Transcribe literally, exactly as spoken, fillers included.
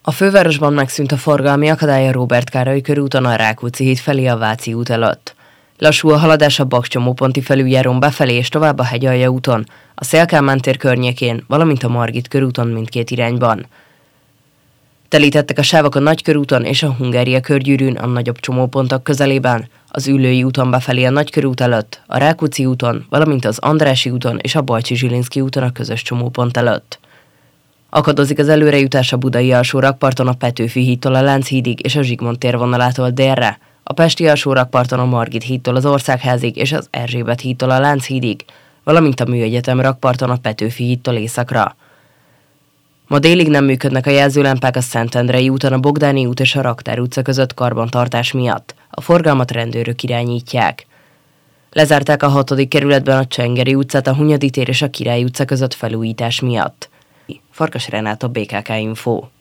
A fővárosban megszűnt a forgalmi akadály a Róbert Károly körúton a Rákóczi híd felé a Váci út előtt. Lassú a haladás a Baks-csomóponti felüljárón befelé és tovább a Hegyalja úton, a Széll-Kálmán tér környékén, valamint a Margit körúton mindkét irányban. Telítettek a sávok a Nagykörúton és a Hungária körgyűrűn a nagyobb csomópontok közelében, az Üllői úton befelé a Nagykörút előtt, a Rákóczi úton, valamint az Andrássy úton és a Bajcsy-Zsilinszky úton a közös csomópont előtt. Akadozik az előrejutás a Budai alsórakparton a Petőfi hídtól a Lánchídig és a Zsigmond tér vonalától délre, a Pesti alsórakparton a Margit hídtól az Országházig és az Erzsébet hídtól a Lánchídig, valamint a Műegyetem rakparton a Petőfi hídtól északra. Ma délig nem működnek a jelzőlámpák a Szentendrei úton, a Bogdáni út és a Raktár utca között karbantartás miatt. A forgalmat rendőrök irányítják. Lezárták a hatodik kerületben a Csengeri utcát, a Hunyadi tér és a Király utca között felújítás miatt. Farkas Renáta, bé ká ká Info.